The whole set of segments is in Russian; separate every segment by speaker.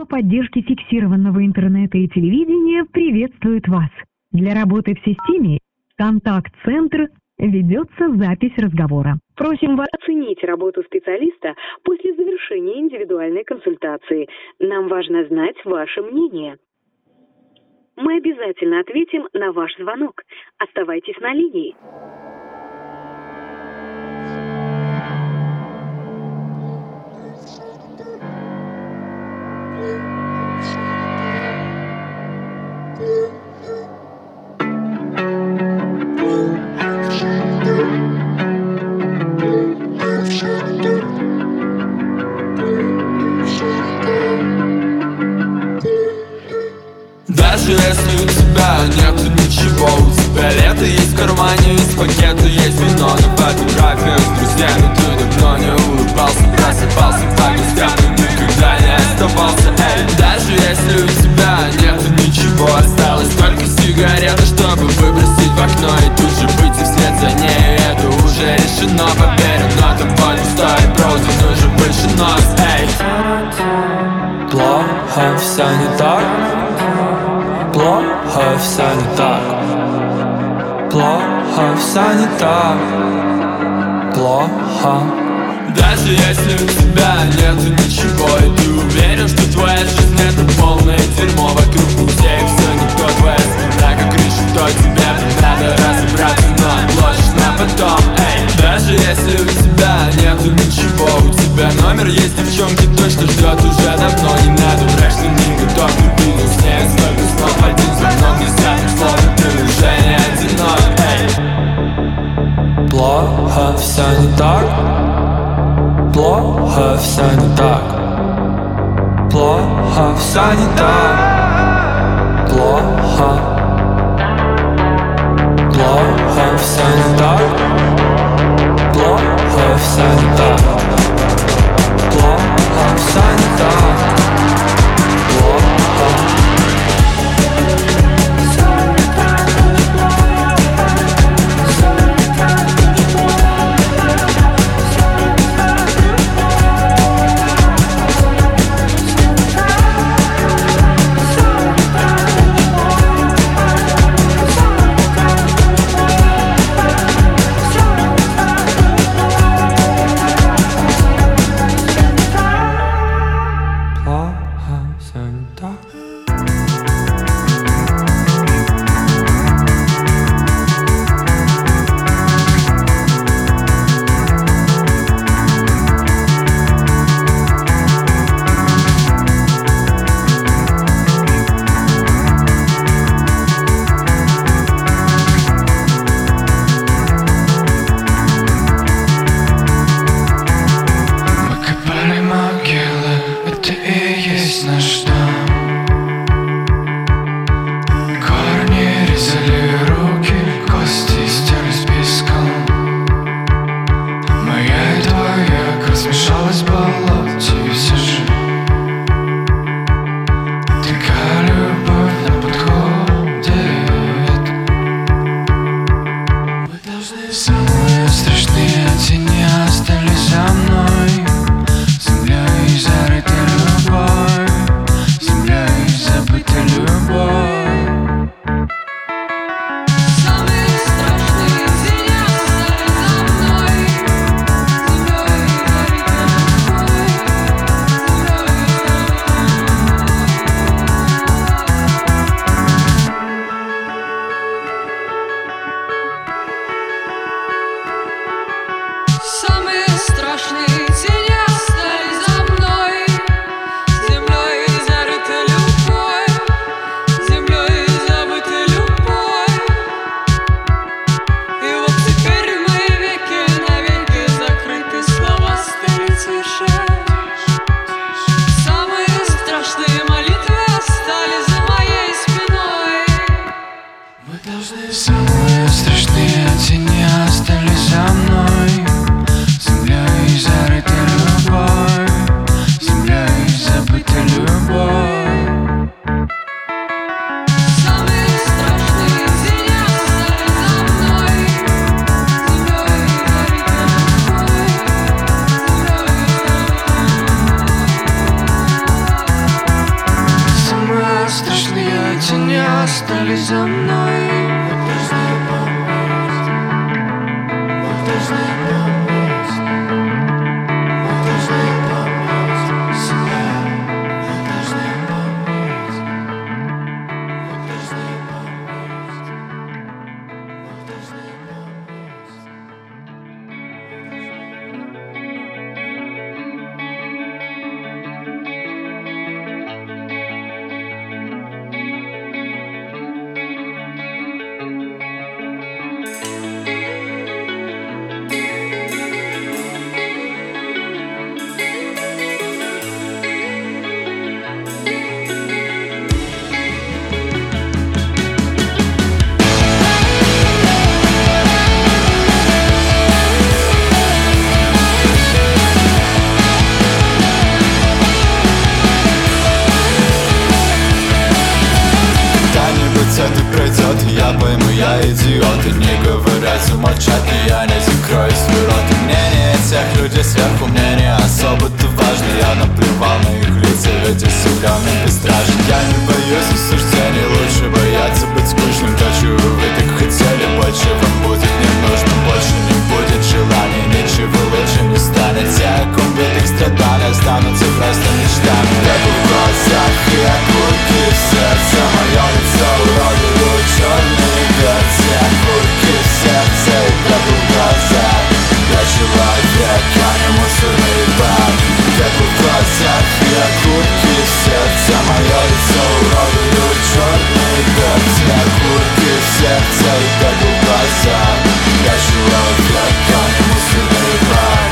Speaker 1: Служба поддержки фиксированного интернета и телевидения приветствует вас. Для работы в системе «Контакт-центр» ведется запись разговора. Просим вас оценить работу специалиста после завершения индивидуальной консультации. Нам важно знать ваше мнение. Мы обязательно ответим на ваш звонок. Оставайтесь на линии.
Speaker 2: Даже если у тебя нету ничего, у тебя лето есть в кармане, из пакета есть вино. На фотографиях с друзьями ты давно не улыбался, просыпался по гостям, но никогда не оставался. Эй, даже если у тебя нету ничего, осталось только сигарета, чтобы выбросить в окно и тут же выйти вслед за ней. Это уже решено, поверь, но тобой не стоит бродить, нужно больше нос. Эй, плохо, все не так. Плохо, все не так. Плохо, все не так. Плохо. Даже если у тебя нету ничего, и ты уверен, что твоя жизнь это полное дерьмо. Вокруг музея все не то, твоя спина как крыша, то тебе надо разобраться, но отложишь на потом. Эй, даже если у тебя нету ничего, у тебя номер есть девчонки, той, что ждет уже давно. Не надо врать, что не готов к любви, но с ней столько слов, один звонок, десятым словом ты уже не одинок. Эй, плохо, все не так. Плохо, все не так. Плохо, все не так. Плохо. Плохо, все не так. Плохо, все не так. Плохо, все не так.
Speaker 3: остались за мной.
Speaker 4: Это пройдет, и я пойму, я идиот. И не говорят, замолчать, и я не закрою свой рот. И мнение тех людей сверху мне не особо-то важно. Я наплевал на их лица, ведь усилённый бесстрашен. Я не боюсь осуждений, лучше бояться быть скучным. То, чего вы так хотели, больше вам будет не нужно. Больше не будет желаний, ничего лучше не станет. Те, о ком вы так страдали, останутся просто мечтами. Как в глазах и окурки в сердце, мое лицо уродуют черные перцы. Окурки в сердце и как в глазах. Я человек, а не мусорный бак. Как в глазах и окурки в сердце, мое лицо уродуют черные перцы. Окурки в сердце и как в глазах. Я человек, а не мусорный бак.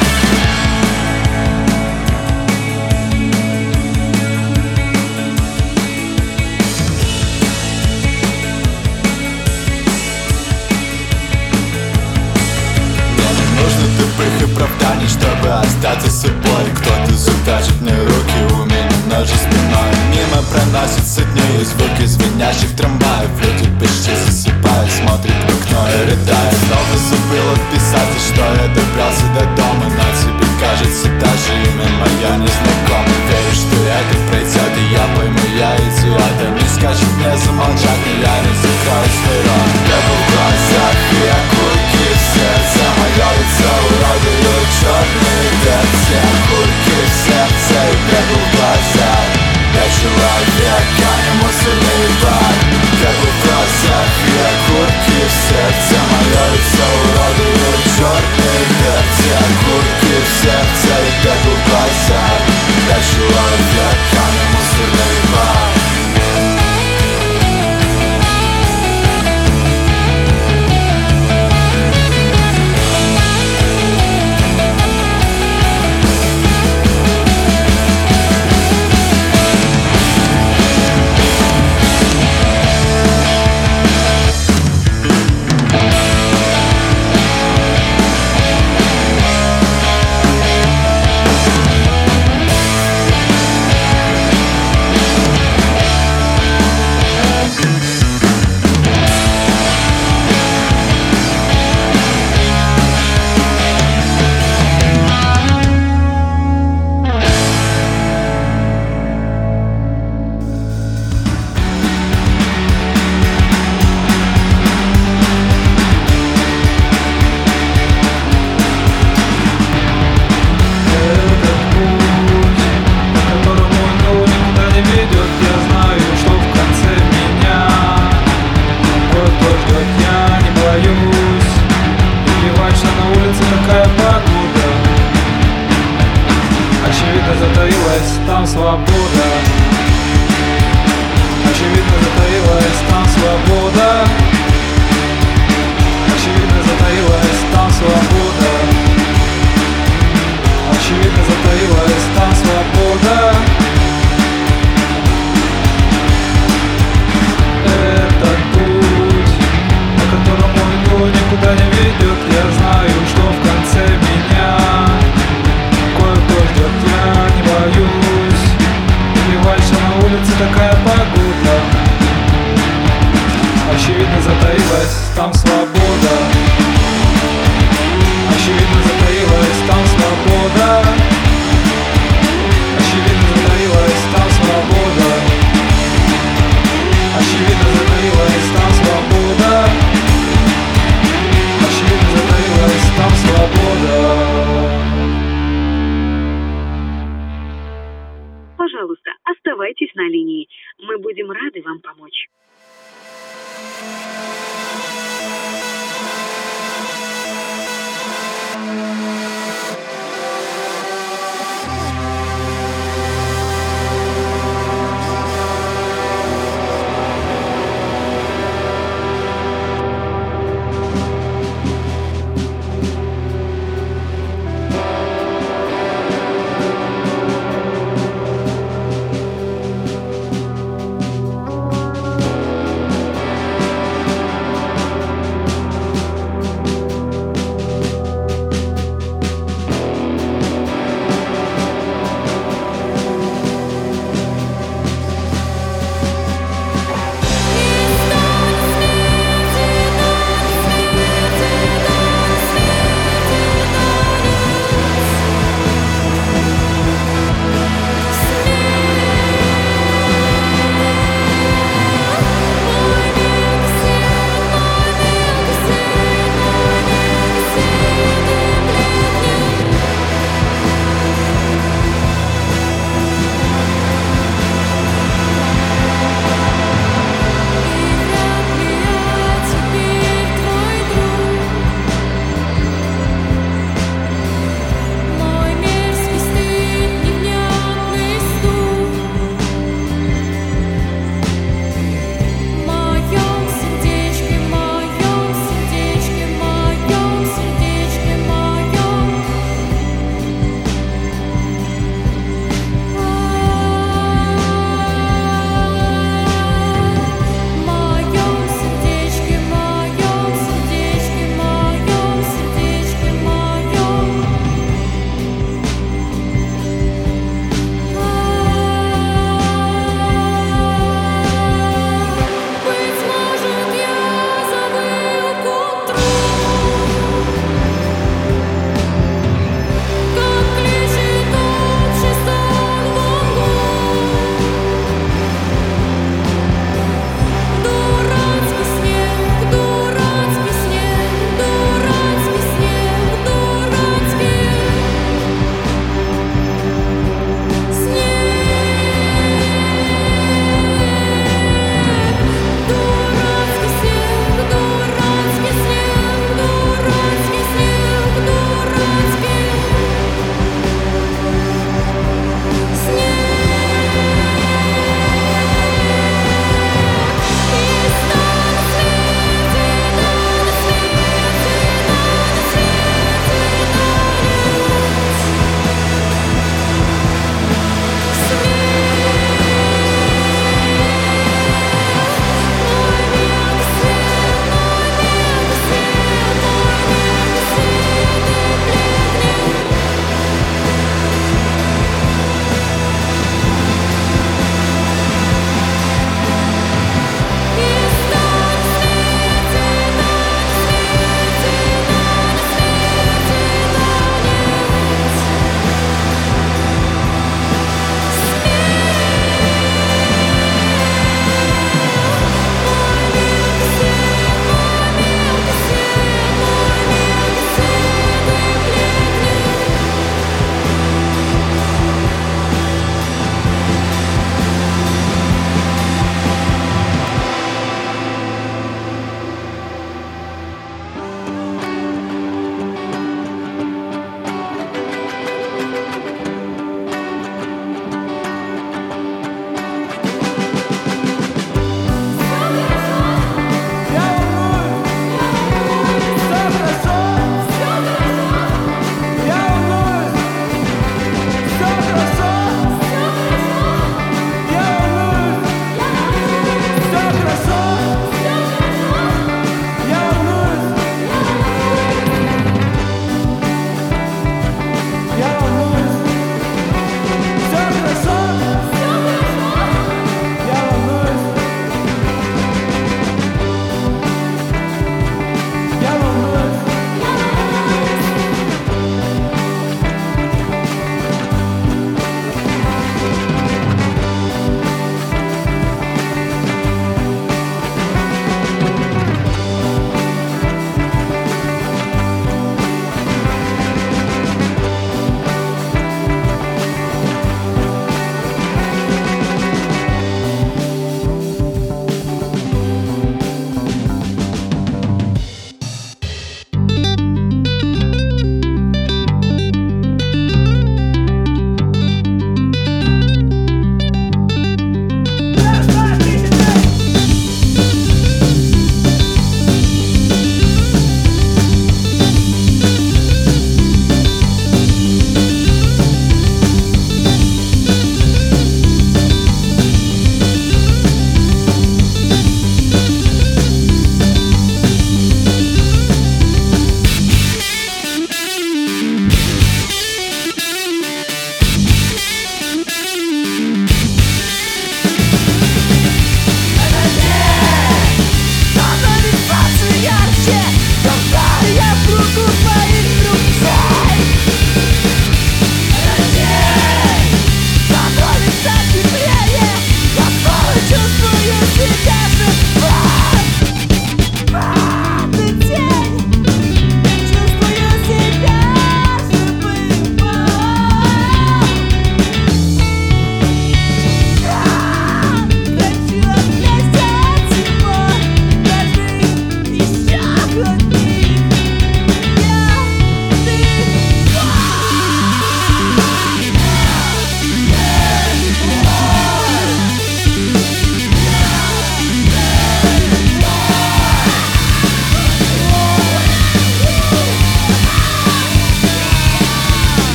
Speaker 4: Тупых оправданий, чтобы остаться собой. Кто-то затачит мне руки, у меня ножи спиной. Мимо проносятся дни и звуки звенящих трамваев. Люди почти засыпают, смотрят в окно и рыдают. Снова забыл отписать, что я добрался до дома. Но тебе кажется, даже имя мое незнакомо. Верю, что это пройдет, и я пойму, я идиот. Они скажут мне замолчать, но я не закрою свой рот. Я был в глазах и окурки в сердце, мое лицо уродуют черные перцы. Окурки в сердце и бегу в глаза. Я человек, а не мусорный бак. Бегу в глазах и окурки в сердце, мое лицо уродуют черные перцы. Окурки в сердце и бегу в глаза. Я человек, а не мусорный бак.
Speaker 3: Затаилась там свобода. Очевидно, затаилась там свобода. Очевидно, затаилась там свобода. Очевидно, затаилась там свобода. Этот путь, по которому иду, никуда не ведет. Я знаю, что в конце меня кое-кто ждет. Я не боюсь. Плевать, что на улице такая погода. Очевидно, затаилась там свобода. Очевидно, затаилась там свобода. Очевидно, затаилась там свобода. Очевидно, затаилась
Speaker 1: оставайтесь на линии. Мы будем рады вам помочь.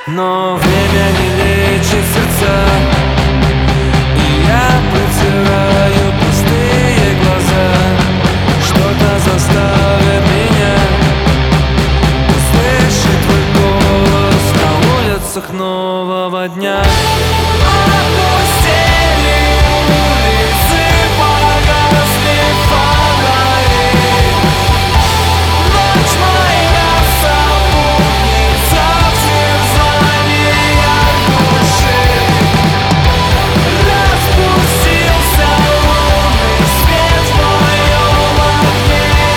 Speaker 2: Но время не лечит сердца, и я протираю пустые глаза. Что-то заставит меня услышать твой голос на улицах нового дня. Опустели улицы, погасли фонари. Ночь моя сопутница в терзаниях души. Распустился лунный свет в моем окне.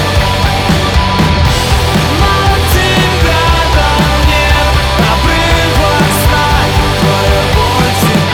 Speaker 2: Но тебя там нет, обрывок сна, твоя боль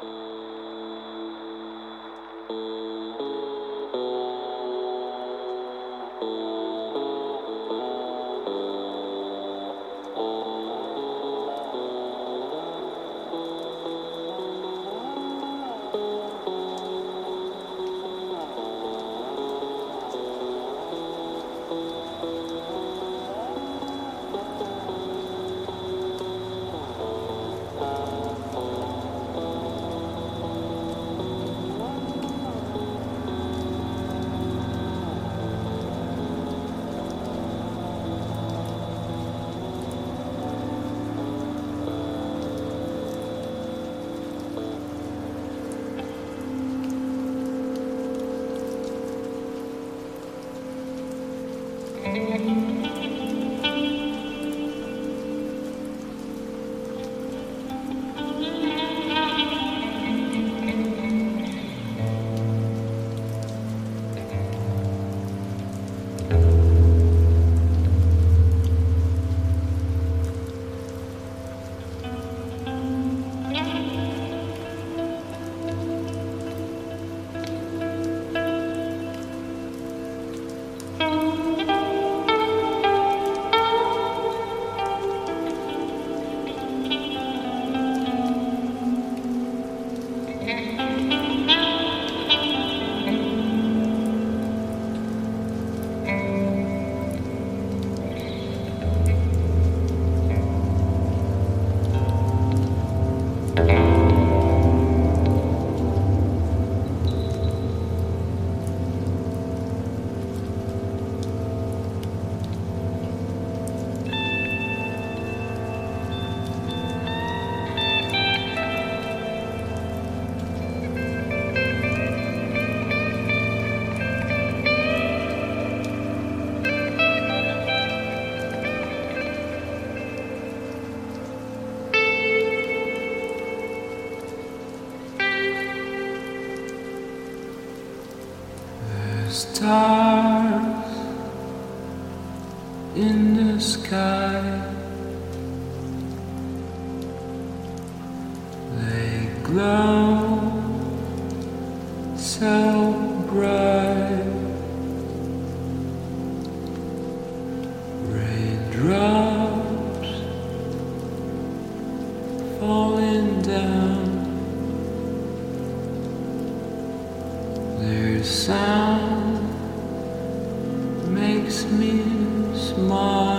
Speaker 5: Stars in the sky, they glow so bright. Raindrops falling down, their sound makes me smile.